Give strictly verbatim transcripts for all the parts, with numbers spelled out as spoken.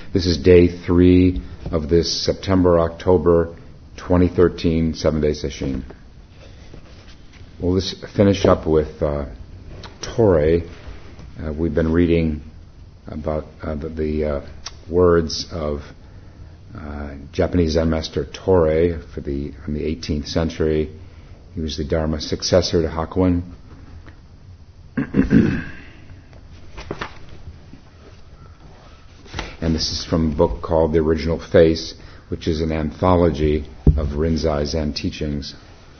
This is day three of this September-October twenty thirteen seven-day session. We'll just finish up with uh, Torei. Uh, we've been reading about uh, the, the uh, words of uh, Japanese Zen master Torei for the from the eighteenth century. He was the Dharma successor to Hakuin. And this is from a book called The Original Face, which is an anthology of Rinzai Zen teachings.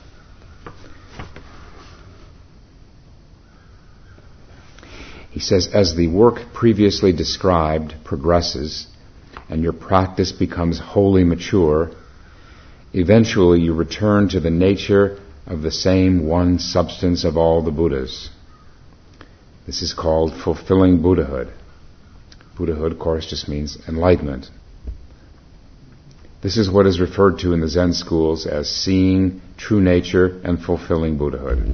He says, as the work previously described progresses and your practice becomes wholly mature, eventually you return to the nature of the same one substance of all the Buddhas. This is called fulfilling Buddhahood. Buddhahood, of course, just means enlightenment. This is what is referred to in the Zen schools as seeing true nature and fulfilling Buddhahood.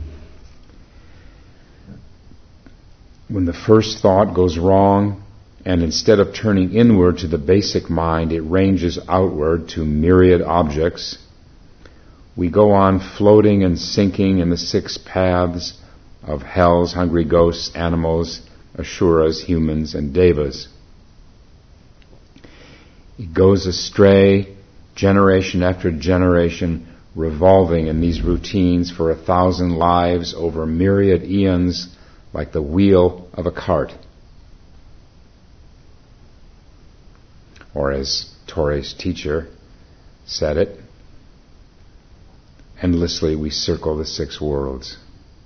When the first thought goes wrong, and instead of turning inward to the basic mind, it ranges outward to myriad objects, we go on floating and sinking in the six paths of hells, hungry ghosts, animals, asuras, humans, and devas. It goes astray generation after generation, revolving in these routines for a thousand lives over myriad eons, like the wheel of a cart. Or as Torei's teacher said it, endlessly we circle the six worlds.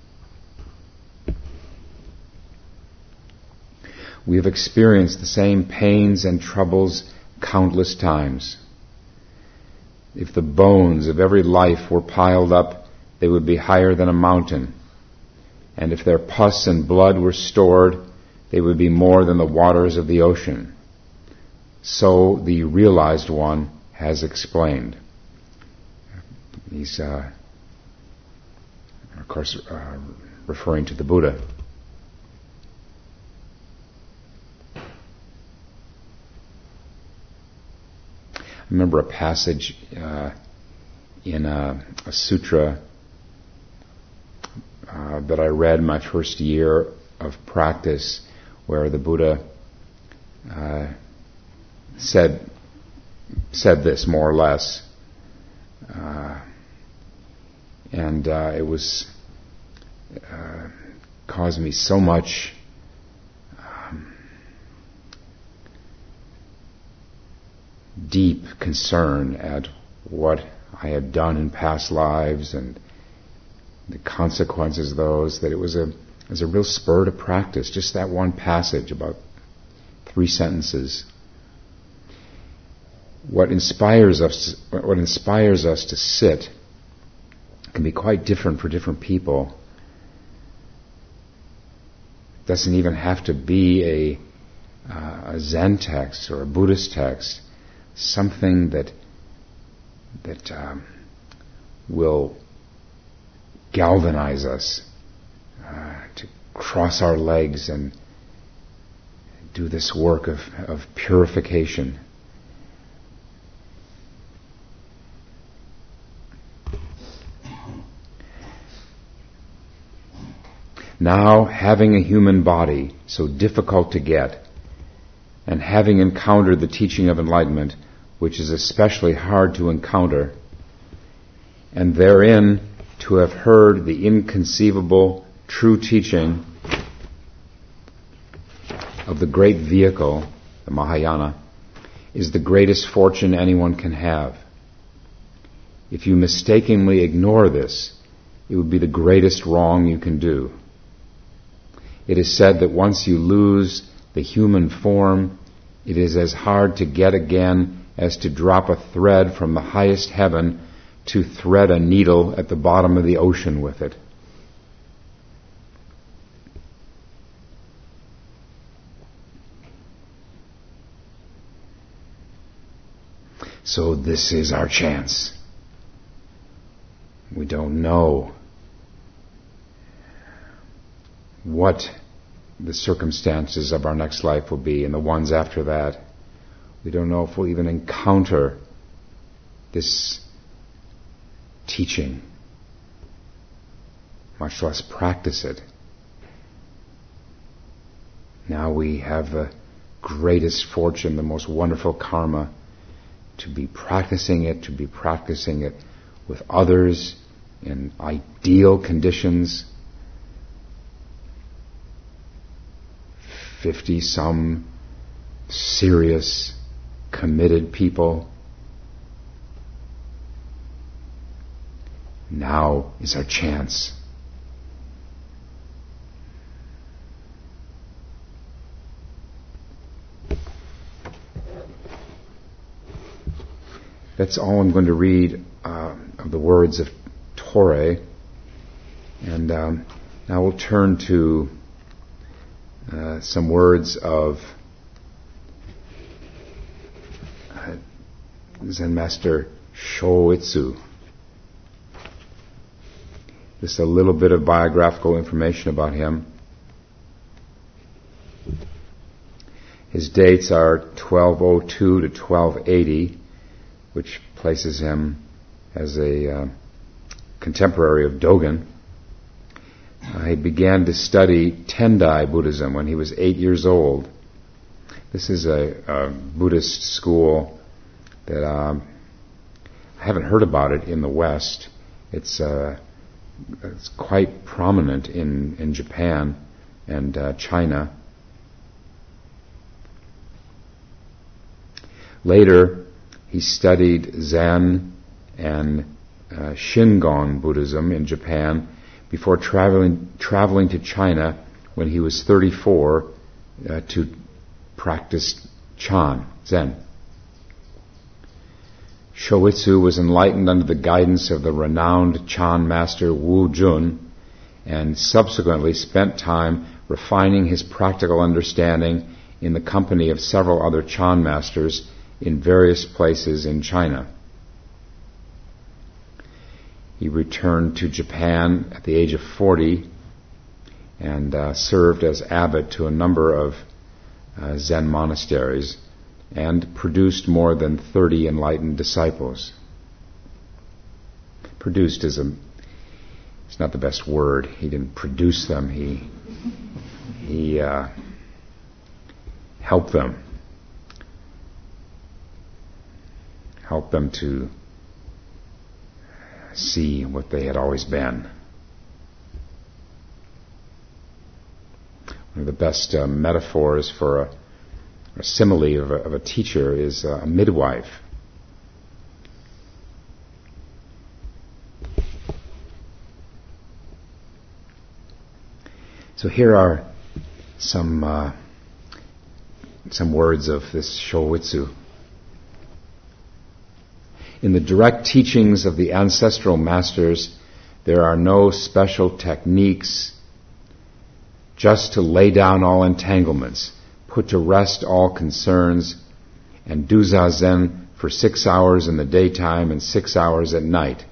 We have experienced the same pains and troubles countless times. If the bones of every life were piled up, they would be higher than a mountain. And if their pus and blood were stored, they would be more than the waters of the ocean. So the realized one has explained. He's, uh, of course, uh, referring to the Buddha. I remember a passage uh, in a, a sutra uh, that I read my first year of practice, where the Buddha uh, said said this more or less, uh, and uh, it was uh, caused me so much um, deep concern at what I had done in past lives and the consequences of those, that it was a it was a real spur to practice. Just that one passage, about three sentences. What inspires us, what inspires us to sit, can be quite different for different people. It doesn't even have to be a, uh, a Zen text or a Buddhist text. Something that that um, will galvanize us uh, to cross our legs and do this work of, of purification. Now, having a human body so difficult to get, and having encountered the teaching of enlightenment, which is especially hard to encounter, and therein to have heard the inconceivable true teaching of the great vehicle, the Mahayana, is the greatest fortune anyone can have. If you mistakenly ignore this, it would be the greatest wrong you can do. It is said that once you lose the human form, it is as hard to get again as to drop a thread from the highest heaven to thread a needle at the bottom of the ocean with it. So this is our chance. We don't know what the circumstances of our next life will be and the ones after that. We don't know if we'll even encounter this teaching, much less practice it. Now we have the greatest fortune, the most wonderful karma, to be practicing it, to be practicing it with others in ideal conditions. Fifty some serious, committed people. Now is our chance. That's all I'm going to read uh, of the words of Torre. And um, now we'll turn to uh, some words of uh, Zen Master Shōitsu. Just a little bit of biographical information about him. His dates are twelve oh two to twelve eighty, which places him as a uh, contemporary of Dogen. Uh, he began to study Tendai Buddhism when he was eight years old. This is a, a Buddhist school that um, I haven't heard about it in the West. It's uh, it's quite prominent in, in Japan and uh, China. Later, he studied Zen and uh, Shingon Buddhism in Japan before traveling traveling to China when he was thirty-four uh, to practice Chan, Zen. Shōitsu was enlightened under the guidance of the renowned Chan master Wu Jun, and subsequently spent time refining his practical understanding in the company of several other Chan masters in various places in China. He returned to Japan at the age of forty and uh, served as abbot to a number of uh, Zen monasteries and produced more than thirty enlightened disciples. Produced is a, it's not the best word. He didn't produce them. He, he uh, helped them. Helped them to see what they had always been. One of the best uh, metaphors for a, a simile of a, of a teacher is uh, a midwife. So here are some uh, some words of this Shōitsu. In the direct teachings of the ancestral masters, there are no special techniques, just to lay down all entanglements, put to rest all concerns, and do zazen for six hours in the daytime and six hours at night.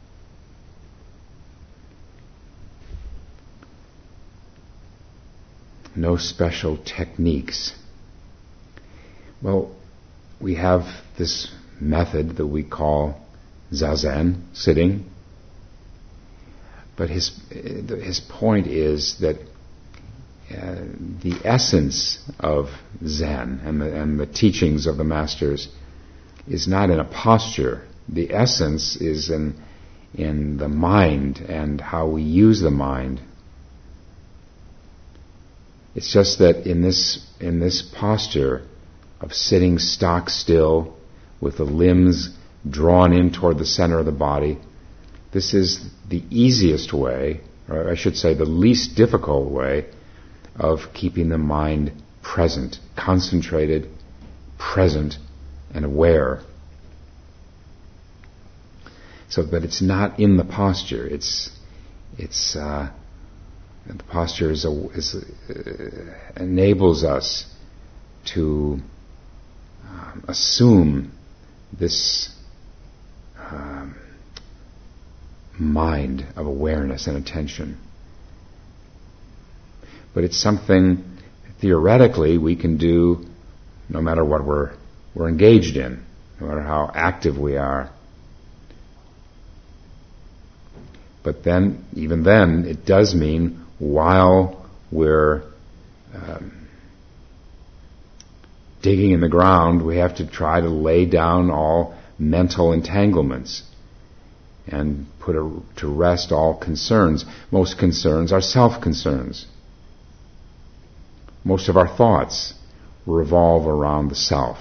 No special techniques. Well, we have this method that we call zazen, sitting. But his his point is that uh, the essence of Zen and the, and the teachings of the masters is not in a posture. The essence is in in the mind and how we use the mind. It's just that in this in this posture of sitting stock still, with the limbs drawn in toward the center of the body, this is the easiest way, or I should say the least difficult way, of keeping the mind present, concentrated, present, and aware. So that it's not in the posture. It's it's uh, the posture is, a, is uh, enables us to um, assume this um, mind of awareness and attention. But it's something theoretically we can do no matter what we're we're engaged in, no matter how active we are. But then, even then, it does mean while we're um, digging in the ground, we have to try to lay down all mental entanglements and put a, to rest all concerns. Most concerns are self-concerns. Most of our thoughts revolve around the self.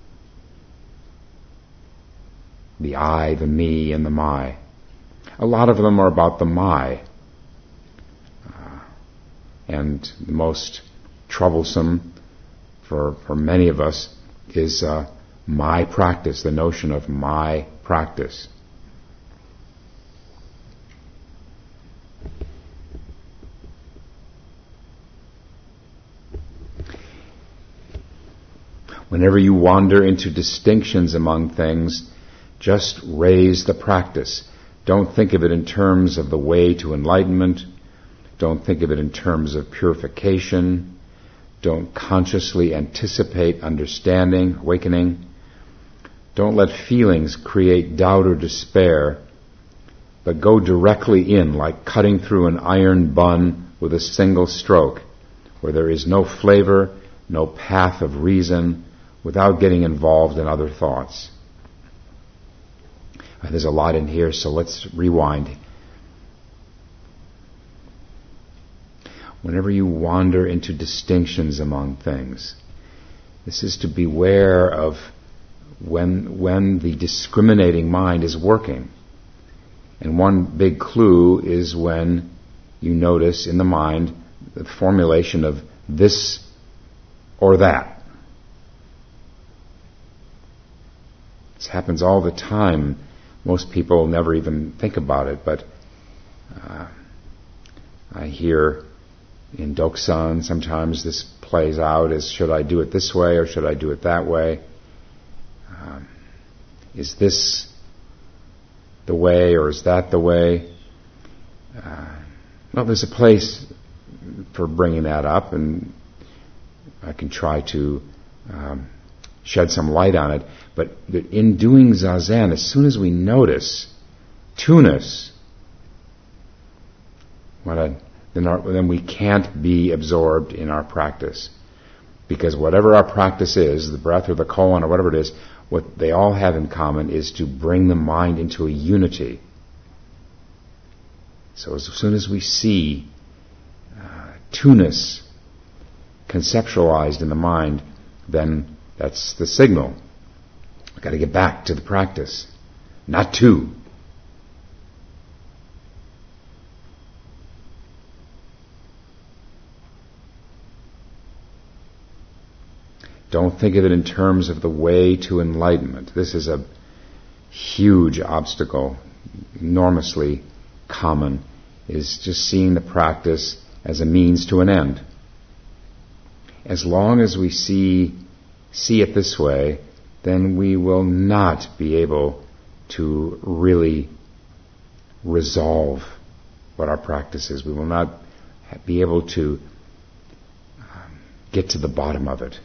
The I, the me, and the my. A lot of them are about the my. Uh, and the most troublesome for, for many of us is uh, my practice, the notion of my practice. Whenever you wander into distinctions among things, just raise the practice. Don't think of it in terms of the way to enlightenment. Don't think of it in terms of purification. Don't consciously anticipate understanding, awakening. Don't let feelings create doubt or despair, but go directly in like cutting through an iron bun with a single stroke, where there is no flavor, no path of reason, without getting involved in other thoughts. There's a lot in here, so let's rewind. Whenever you wander into distinctions among things, this is to beware of when, when the discriminating mind is working. And one big clue is when you notice in the mind the formulation of this or that. This happens all the time. Most people never even think about it, but uh, I hear in Doksan sometimes this plays out as, should I do it this way or should I do it that way? Um, is this the way or is that the way? Uh, well, there's a place for bringing that up, and I can try to um, shed some light on it. But in doing Zazen, as soon as we notice two-ness, what a, then, our, then we can't be absorbed in our practice. Because whatever our practice is, the breath or the koan or whatever it is, what they all have in common is to bring the mind into a unity. So as soon as we see uh, two-ness conceptualized in the mind, then that's the signal. We've got to get back to the practice, not two. Don't think of it in terms of the way to enlightenment. This is a huge obstacle, enormously common, is just seeing the practice as a means to an end. As long as we see see it this way, then we will not be able to really resolve what our practice is. We will not be able to um, get to the bottom of it.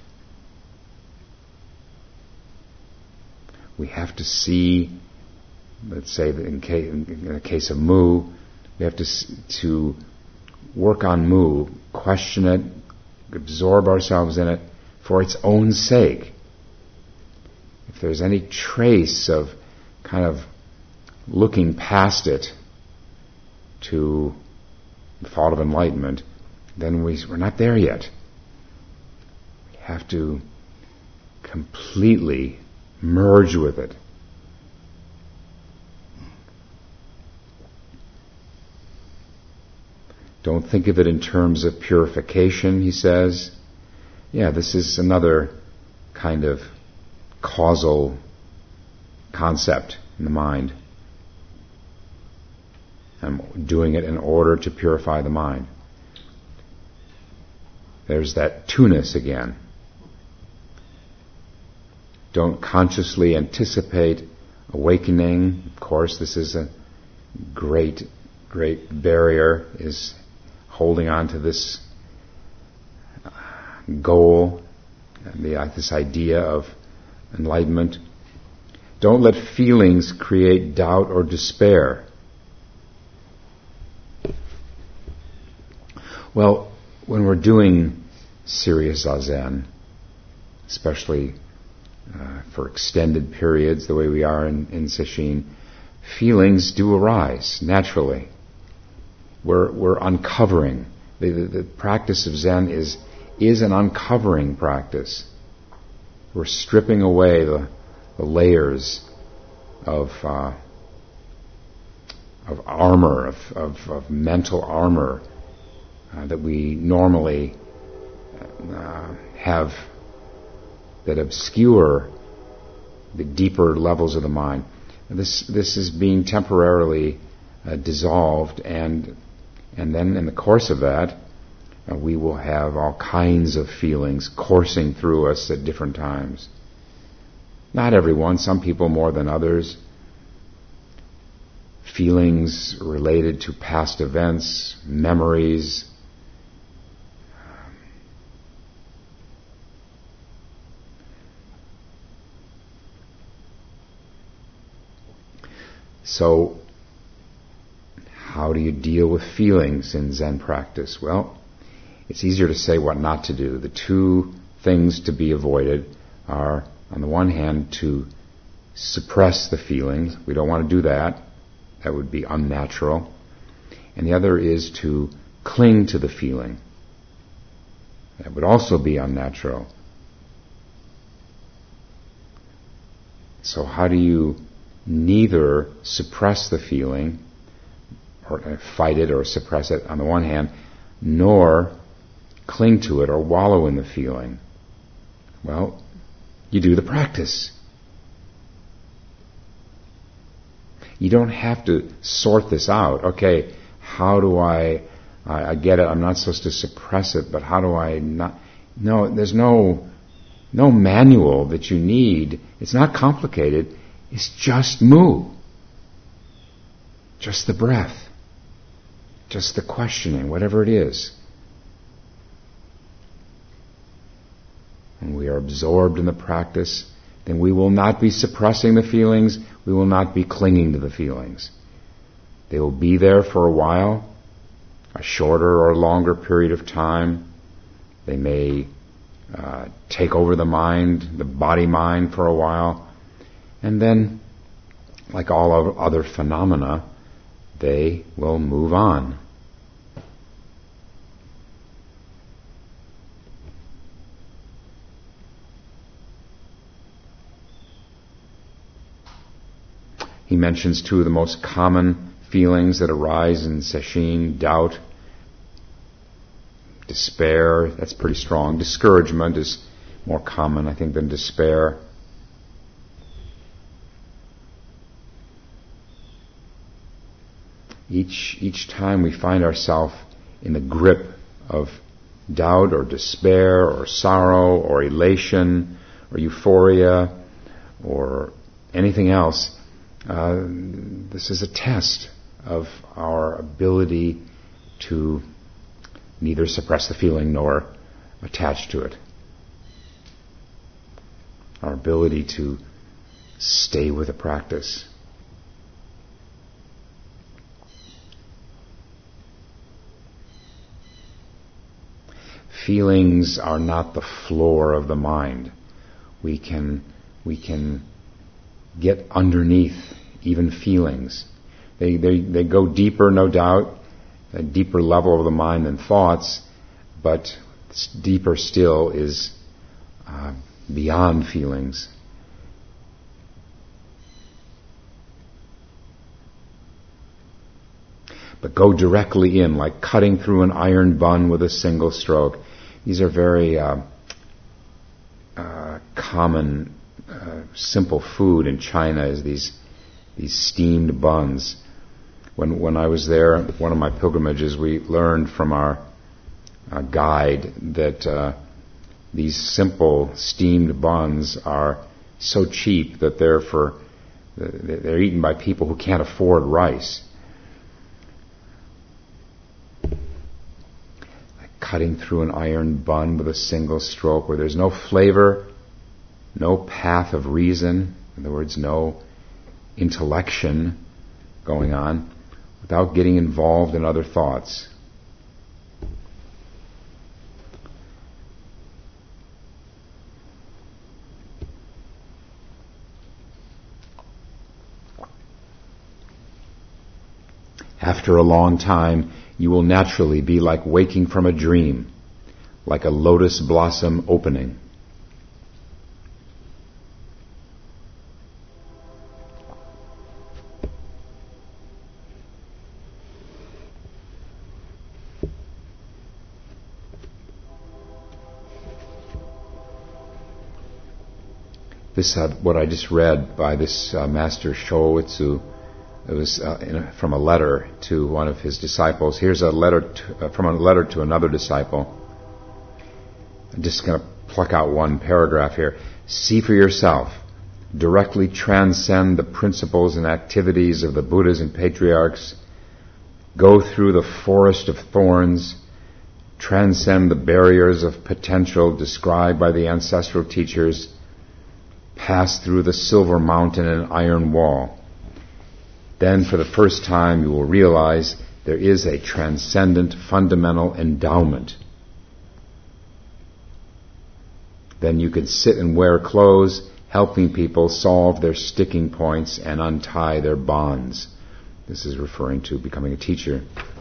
We have to see, let's say that in, case, in the case of mu, we have to to work on mu, question it, absorb ourselves in it for its own sake. If there's any trace of kind of looking past it to the thought of enlightenment, then we, we're not there yet. We have to completely merge with it. Don't think of it in terms of purification, he says. Yeah, this is another kind of causal concept in the mind. I'm doing it in order to purify the mind. There's that two-ness again. Don't consciously anticipate awakening. Of course, this is a great, great barrier, is holding on to this goal, the, uh, this idea of enlightenment. Don't let feelings create doubt or despair. Well, when we're doing serious zazen, especially uh, for extended periods, the way we are in, in Sesshin, feelings do arise naturally. We're, we're uncovering. The, the, the practice of Zen is, is an uncovering practice. We're stripping away the, the layers of uh, of armor, of, of, of mental armor uh, that we normally uh, have that obscure the deeper levels of the mind. This this is being temporarily uh, dissolved, and and then in the course of that, uh, we will have all kinds of feelings coursing through us at different times. Not everyone, some people more than others. Feelings related to past events, memories. So, how do you deal with feelings in Zen practice? Well, it's easier to say what not to do. The two things to be avoided are, on the one hand, to suppress the feelings. We don't want to do that. That would be unnatural. And the other is to cling to the feeling. That would also be unnatural. So how do you neither suppress the feeling, or fight it or suppress it on the one hand, nor cling to it or wallow in the feeling? Well, you do the practice. You don't have to sort this out. Okay, how do I, I, I get it, I'm not supposed to suppress it, but how do I not? No, there's no, no manual that you need. It's not complicated. It's just mu. Just the breath. Just the questioning, whatever it is. When we are absorbed in the practice, then we will not be suppressing the feelings, we will not be clinging to the feelings. They will be there for a while, a shorter or longer period of time. They may uh, take over the mind, the body-mind for a while, and then, like all other phenomena, they will move on. He mentions two of the most common feelings that arise in Sesshin: doubt, despair. That's pretty strong. Discouragement is more common, I think, than despair. Each each time we find ourselves in the grip of doubt or despair or sorrow or elation or euphoria or anything else, uh, this is a test of our ability to neither suppress the feeling nor attach to it. Our ability to stay with the practice. Feelings are not the floor of the mind. We can we can get underneath even feelings. They they they go deeper, no doubt, a deeper level of the mind than thoughts, but deeper still is uh, beyond feelings. But go directly in, like cutting through an iron bun with a single stroke. These are very uh, uh, common, uh, simple food in China. Is these these steamed buns. When when I was there, one of my pilgrimages, we learned from our uh, guide that uh, these simple steamed buns are so cheap that they're for they're eaten by people who can't afford rice. Cutting through an iron bun with a single stroke, where there's no flavor, no path of reason, in other words, no intellection going on, without getting involved in other thoughts. After a long time, you will naturally be like waking from a dream, like a lotus blossom opening. This, uh, what I just read by this uh, Master Shōitsu, it was uh, in a, from a letter to one of his disciples. Here's a letter to, uh, from a letter to another disciple. I'm just going to pluck out one paragraph here. See for yourself. Directly transcend the principles and activities of the Buddhas and patriarchs. Go through the forest of thorns. Transcend the barriers of potential described by the ancestral teachers. Pass through the silver mountain and iron wall. Then for the first time you will realize there is a transcendent fundamental endowment. Then you can sit and wear clothes, helping people solve their sticking points and untie their bonds. This is referring to becoming a teacher.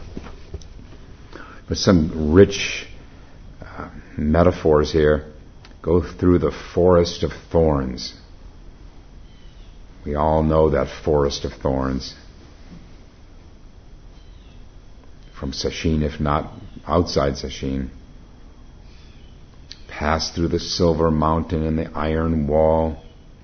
But some rich uh, metaphors here. Go through the forest of thorns. We all know that forest of thorns. From Sesshin, if not outside Sesshin. Pass through the silver mountain and the iron wall.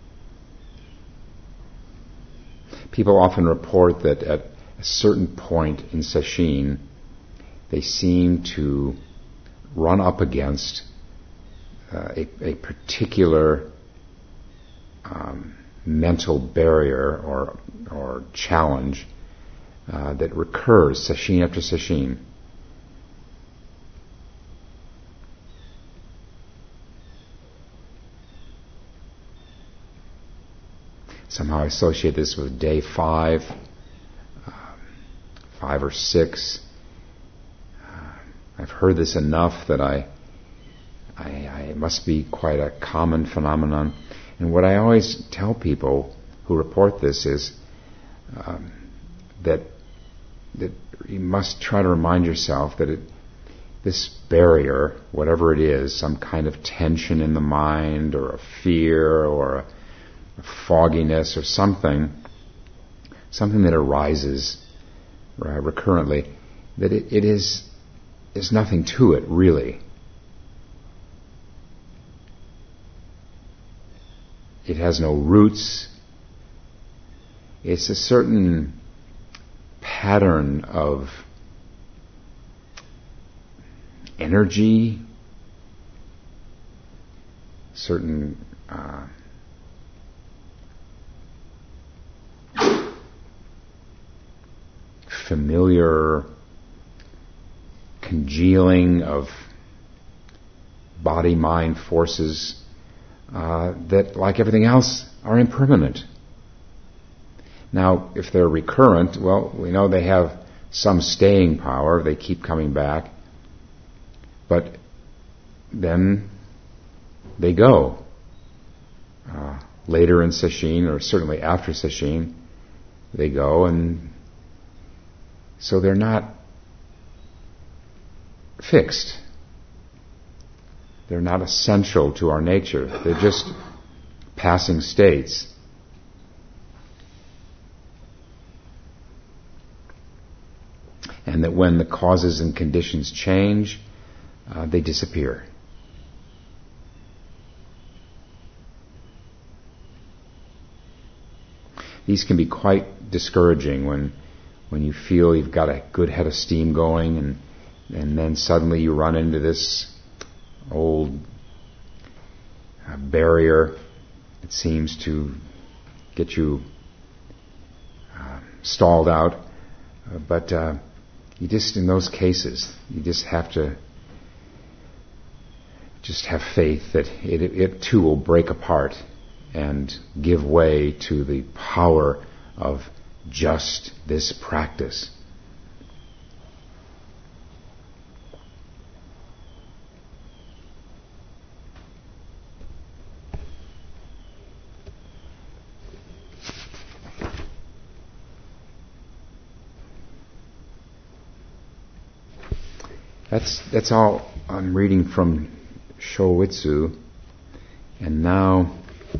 People often report that at a certain point in Sesshin, they seem to run up against uh, a, a particular um, mental barrier or or challenge uh, that recurs sesshin after sesshin. Somehow I associate this with day five, uh, five or six. Uh, I've heard this enough that I, I, I it must be quite a common phenomenon. And what I always tell people who report this is um, that that you must try to remind yourself that it, this barrier, whatever it is, some kind of tension in the mind or a fear or a, a fogginess or something, something that arises uh, recurrently, that it, it is is nothing to it, really. It has no roots. It's a certain pattern of energy, certain uh, familiar congealing of body-mind forces uh, that, like everything else, are impermanent. Now, if they're recurrent, well, we know they have some staying power. They keep coming back. But then they go. Uh, later in sesshin, or certainly after sesshin, they go, and so they're not fixed. They're not essential to our nature. They're just passing states. And that when the causes and conditions change, uh, they disappear. These can be quite discouraging when when you feel you've got a good head of steam going, and and then suddenly you run into this old uh, barrier that seems to get you uh, stalled out. Uh, but uh, you just, in those cases, you just have to just have faith that it, it too will break apart and give way to the power of just this practice. That's that's all I'm reading from Shōitsu, and now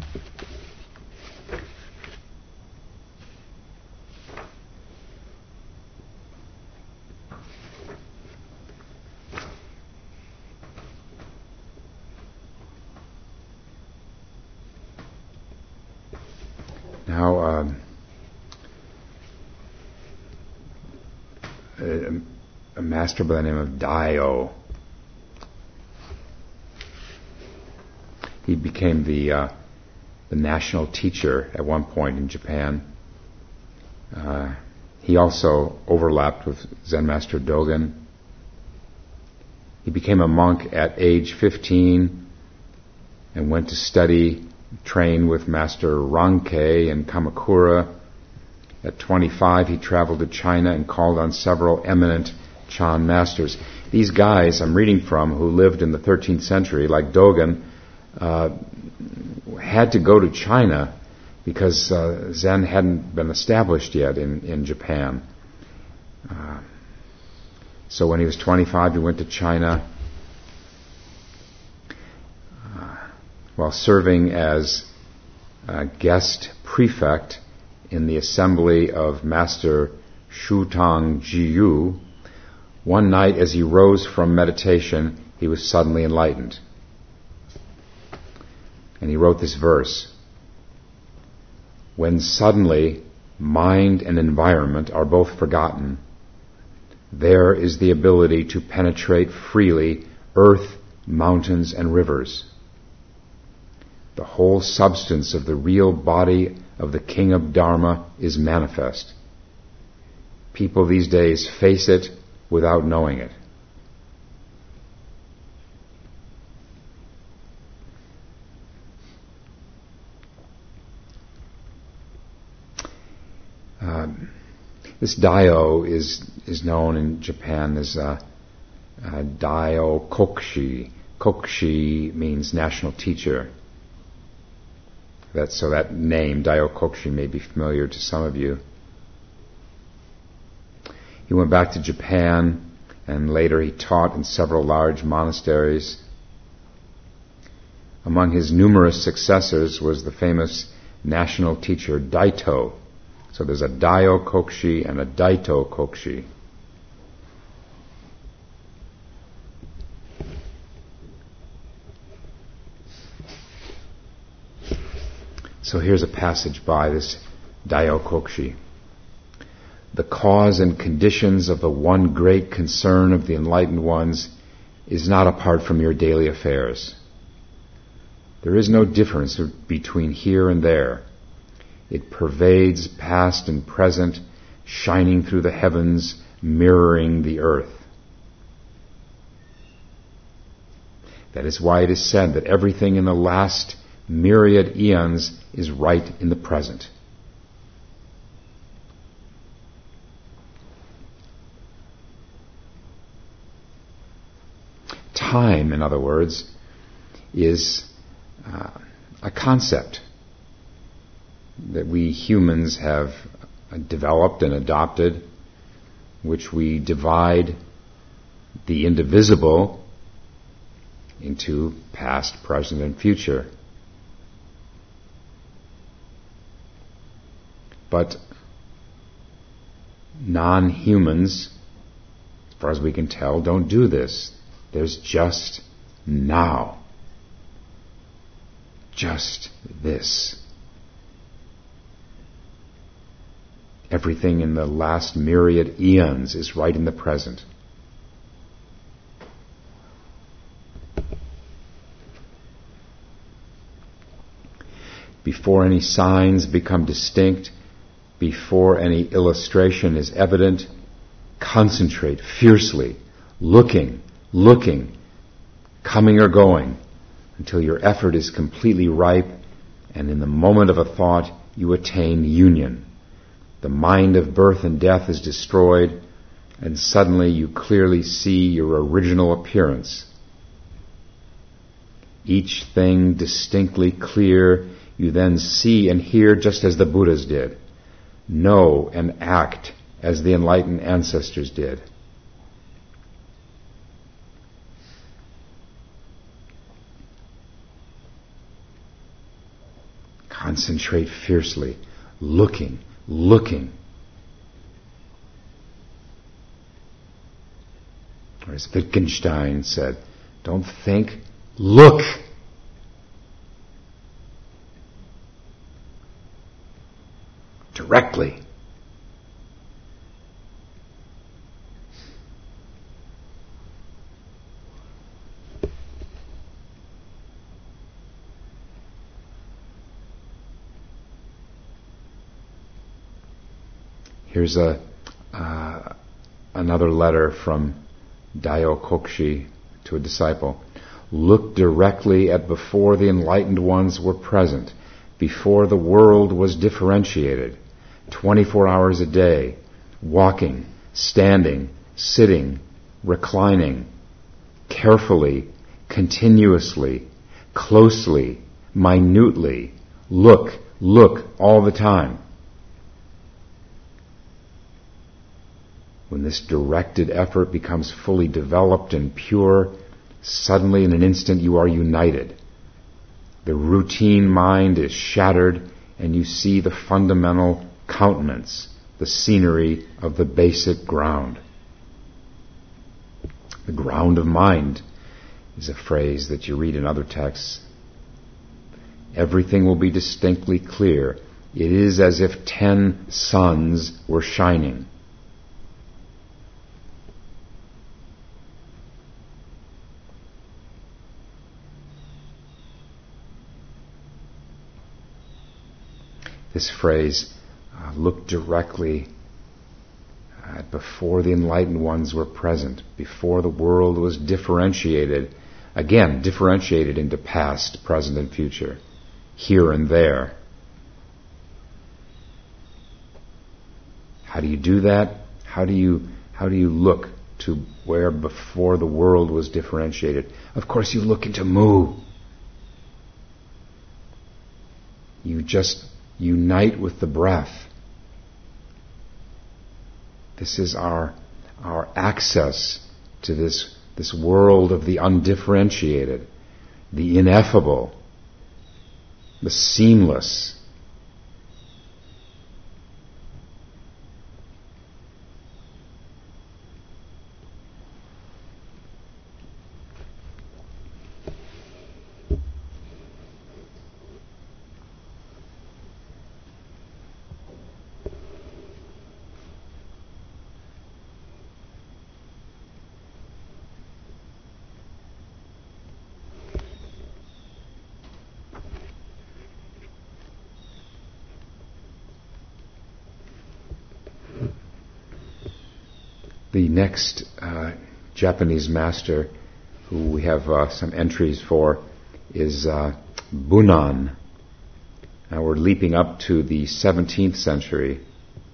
now um, uh, a master by the name of Daiyo. He became the uh, the national teacher at one point in Japan. Uh, he also overlapped with Zen Master Dogen. He became a monk at age fifteen and went to study, train with Master Rankei in Kamakura. At twenty-five, he traveled to China and called on several eminent Chan masters. These guys I'm reading from, who lived in the thirteenth century, like Dogen, uh, had to go to China because uh, Zen hadn't been established yet in, in Japan. Uh, so when he was twenty-five, he went to China uh, while serving as a guest prefect in the assembly of Master Shutang Jiyu. One night, as he rose from meditation, he was suddenly enlightened. And he wrote this verse: when suddenly mind and environment are both forgotten, there is the ability to penetrate freely earth, mountains, and rivers. The whole substance of the real body of the King of Dharma is manifest. People these days face it without knowing it. Uh, this Daiyo is is known in Japan as uh, uh, Daiyo Kokshi. Kokshi means national teacher. That, so that name, Daiyo Kokshi, may be familiar to some of you. He went back to Japan, and later he taught in several large monasteries. Among his numerous successors was the famous national teacher Daito. So there's a Daiyo Kokshi and a Daito Kokshi. So here's a passage by this Daiyo Kokshi. The cause and conditions of the one great concern of the enlightened ones is not apart from your daily affairs. There is no difference between here and there. It pervades past and present, shining through the heavens, mirroring the earth. That is why it is said that everything in the last myriad eons is right in the present. Time, in other words, is uh, a concept that we humans have developed and adopted, which we divide the indivisible into past, present, and future. But non-humans, as far as we can tell, don't do this. There's just now. Just this. Everything in the last myriad eons is right in the present. Before any signs become distinct, before any illustration is evident, concentrate fiercely, looking, looking, coming or going, until your effort is completely ripe, and in the moment of a thought you attain union. The mind of birth and death is destroyed, and suddenly you clearly see your original appearance. Each thing distinctly clear, you then see and hear just as the Buddhas did. Know and act as the enlightened ancestors did. Concentrate fiercely, looking, looking. Or as Wittgenstein said, don't think, look. Directly. Here's a uh, another letter from Daiyo Kokshi to a disciple. Look directly at before the enlightened ones were present, before the world was differentiated, twenty-four hours a day, walking, standing, sitting, reclining, carefully, continuously, closely, minutely, look, look all the time. When this directed effort becomes fully developed and pure, suddenly in an instant you are united. The routine mind is shattered and you see the fundamental countenance, the scenery of the basic ground. The ground of mind is a phrase that you read in other texts. Everything will be distinctly clear. It is as if ten suns were shining. This phrase, uh, look directly at before the enlightened ones were present, before the world was differentiated, again, differentiated into past, present, and future, here and there. How do you do that? How do you, how do you look to where before the world was differentiated? Of course, you look into Mu. You just unite with the breath. This is our our access to this this world of the undifferentiated, the ineffable, the seamless. The next uh, Japanese master who we have uh, some entries for is uh, Bunan. Now we're leaping up to the seventeenth century.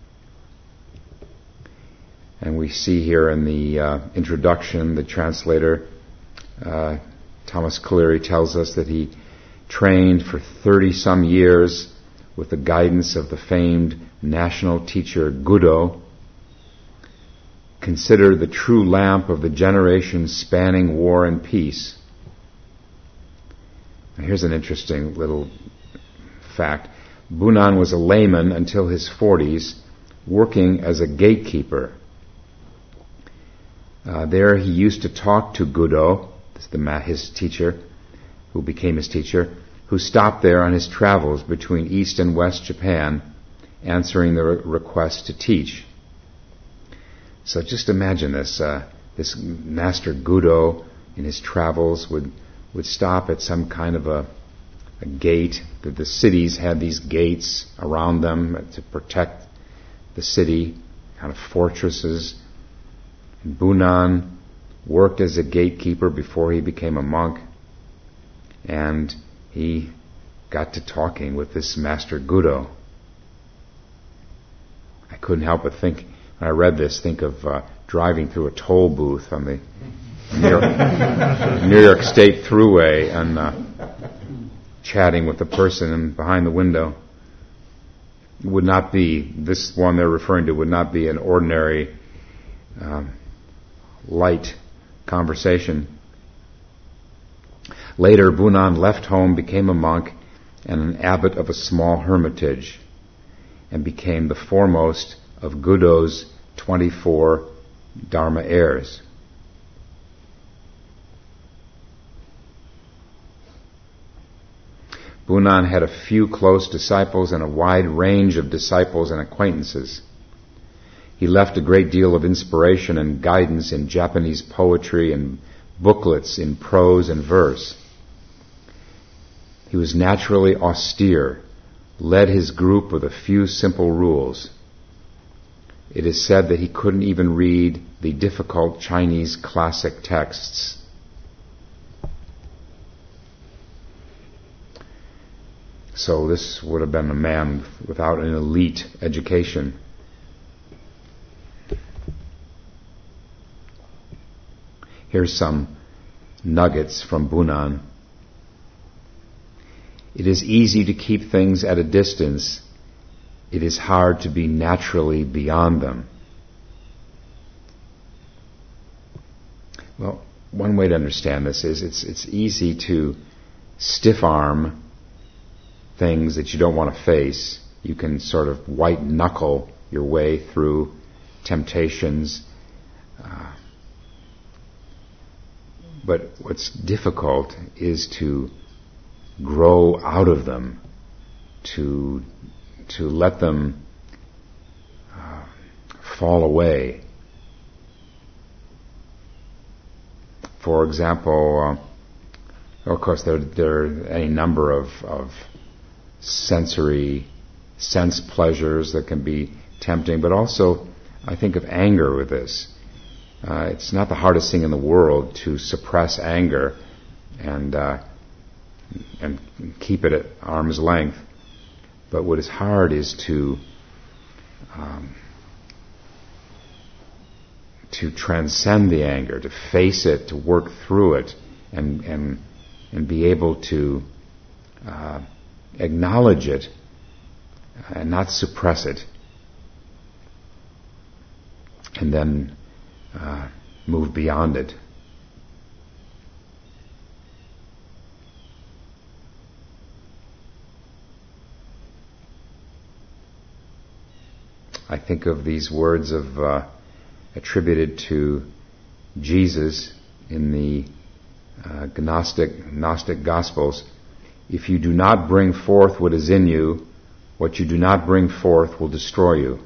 And we see here in the uh, introduction, the translator, uh, Thomas Cleary, tells us that he trained for thirty some years with the guidance of the famed national teacher Gudo, considered the true lamp of the generation spanning war and peace. Now here's an interesting little fact. Bunan was a layman until his forties, working as a gatekeeper. Uh, there he used to talk to Gudo, the, his teacher, who became his teacher, who stopped there on his travels between East and West Japan, answering the re- request to teach. So just imagine this, uh, this Master Gudo in his travels would, would stop at some kind of a, a gate. The, the cities had these gates around them to protect the city, kind of fortresses. And Bunan worked as a gatekeeper before he became a monk, and he got to talking with this Master Gudo. I couldn't help but think, when I read this, think of uh, driving through a toll booth on the New York, New York State Thruway and uh, chatting with the person behind the window. It would not be, this one they're referring to would not be an ordinary um, light conversation. Later, Bunan left home, became a monk, and an abbot of a small hermitage, and became the foremost of Gudo's twenty-four Dharma heirs. Bunan had a few close disciples and a wide range of disciples and acquaintances. He left a great deal of inspiration and guidance in Japanese poetry and booklets in prose and verse. He was naturally austere, led his group with a few simple rules. It is said that he couldn't even read the difficult Chinese classic texts. So this would have been a man without an elite education. Here's some nuggets from Bunan. It is easy to keep things at a distance. It is hard to be naturally beyond them. Well, one way to understand this is it's it's easy to stiff-arm things that you don't want to face. You can sort of white-knuckle your way through temptations. Uh, but what's difficult is to grow out of them, to to let them uh, fall away. For example, uh, of course, there, there are any number of, of sensory sense pleasures that can be tempting, but also I think of anger with this. Uh, it's not the hardest thing in the world to suppress anger and uh, and keep it at arm's length. But what is hard is to um, to transcend the anger, to face it, to work through it, and and and be able to uh, acknowledge it and not suppress it, and then uh, move beyond it. I think of these words of uh, attributed to Jesus in the uh, Gnostic, Gnostic Gospels. If you do not bring forth what is in you, what you do not bring forth will destroy you.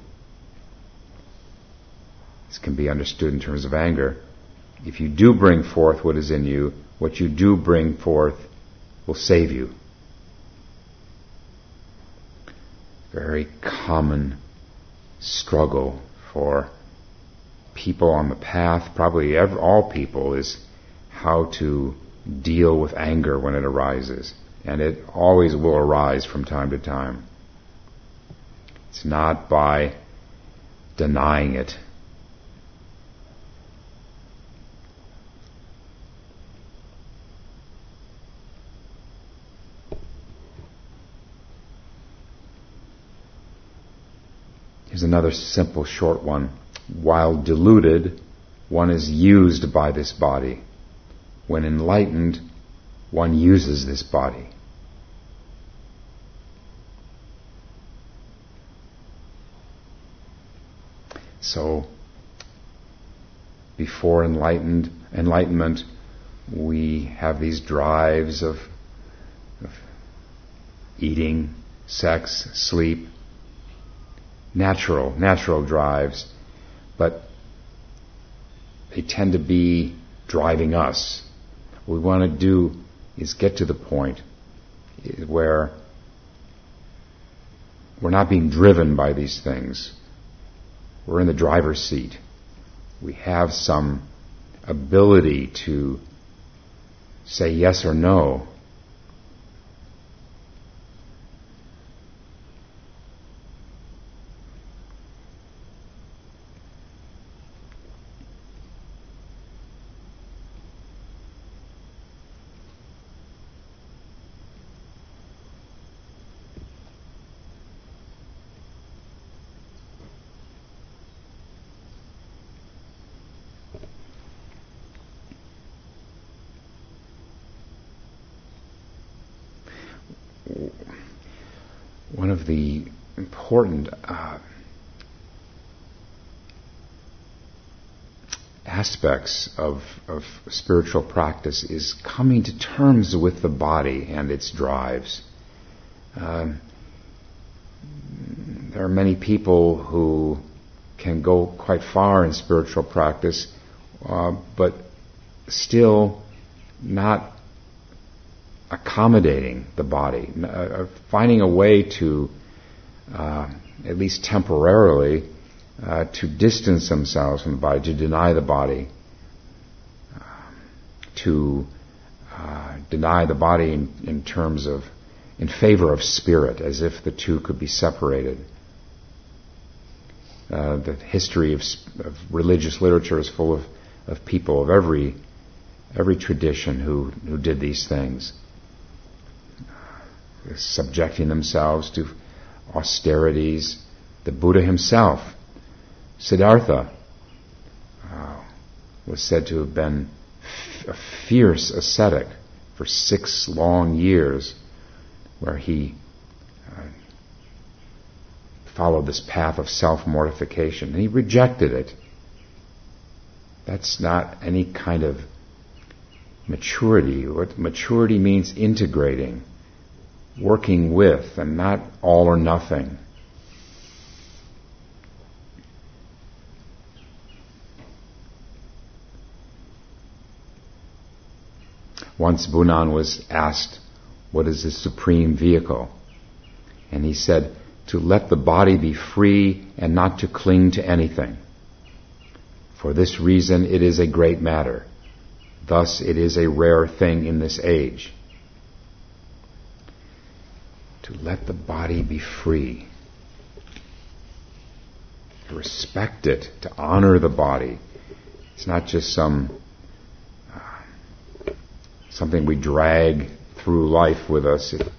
This can be understood in terms of anger. If you do bring forth what is in you, what you do bring forth will save you. Very common struggle for people on the path, probably every, all people, is how to deal with anger when it arises. And it always will arise from time to time. It's not by denying it. Here's another simple, short one. While deluded, one is used by this body. When enlightened, one uses this body. So, before enlightened enlightenment, we have these drives of, of eating, sex, sleep, natural, natural drives, but they tend to be driving us. What we want to do is get to the point where we're not being driven by these things. We're in the driver's seat. We have some ability to say yes or no. One of the important uh, aspects of, of spiritual practice is coming to terms with the body and its drives. Um, there are many people who can go quite far in spiritual practice, uh, but still not accommodating the body, uh, finding a way to, uh, at least temporarily, uh, to distance themselves from the body, to deny the body, uh, to uh, deny the body in, in terms of, in favor of spirit, as if the two could be separated. Uh, the history of, of religious literature is full of, of people of every every tradition who, who did these things. Subjecting themselves to austerities. The Buddha himself, Siddhartha, uh, was said to have been f- a fierce ascetic for six long years, where he uh, followed this path of self-mortification, and he rejected it. That's not any kind of maturity. What maturity means, integrating, working with, and not all or nothing. Once Bunan was asked, what is the supreme vehicle? And he said, to let the body be free and not to cling to anything. For this reason it is a great matter. Thus it is a rare thing in this age. To let the body be free. To respect it, to honor the body. It's not just some uh, something we drag through life with us. It,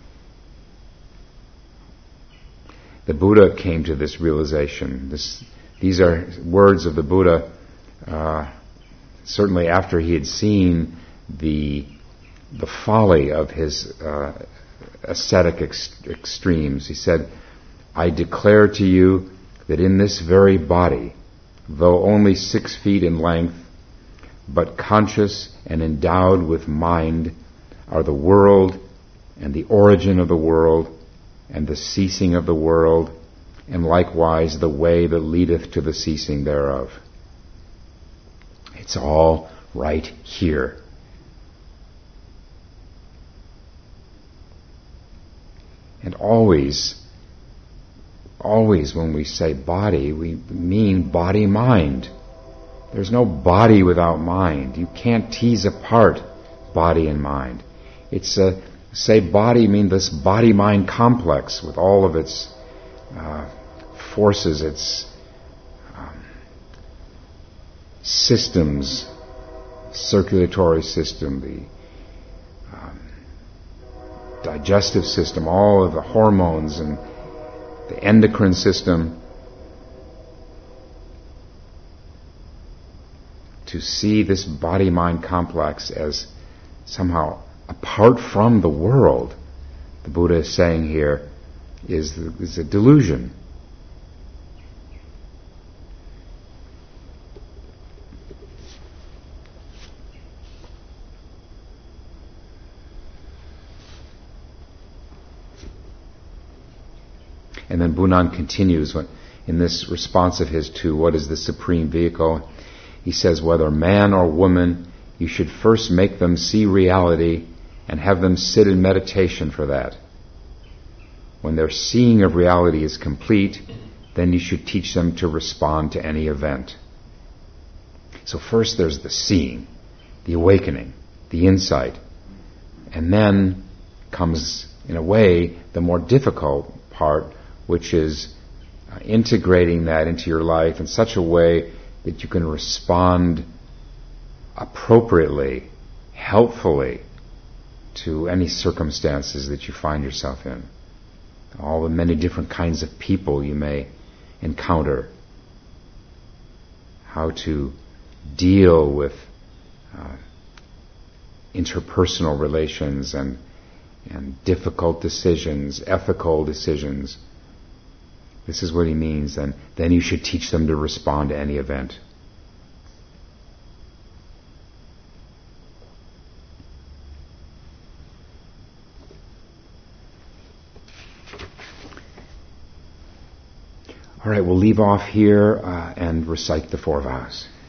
the Buddha came to this realization. This, these are words of the Buddha, uh, certainly after he had seen the the folly of his uh, ascetic ex- extremes. He said, I declare to you that in this very body, though only six feet in length, but conscious and endowed with mind, are the world and the origin of the world and the ceasing of the world, and likewise the way that leadeth to the ceasing thereof. It's all right here. And always, always when we say body, we mean body-mind. There's no body without mind. You can't tease apart body and mind. It's a, say body mean this body-mind complex with all of its uh, forces, its um, systems, circulatory system, the digestive system, all of the hormones and the endocrine system, to see this body-mind complex as somehow apart from the world, the Buddha is saying here, is, is a delusion. And then Bunan continues when, in this response of his to what is the supreme vehicle. He says, whether man or woman, you should first make them see reality and have them sit in meditation for that. When their seeing of reality is complete, then you should teach them to respond to any event. So first there's the seeing, the awakening, the insight. And then comes, in a way, the more difficult part, which is uh, integrating that into your life in such a way that you can respond appropriately, helpfully, to any circumstances that you find yourself in. All the many different kinds of people you may encounter. How to deal with uh, interpersonal relations and and difficult decisions, ethical decisions. This is what he means. And then you should teach them to respond to any event. All right, we'll leave off here uh, and recite the four vows.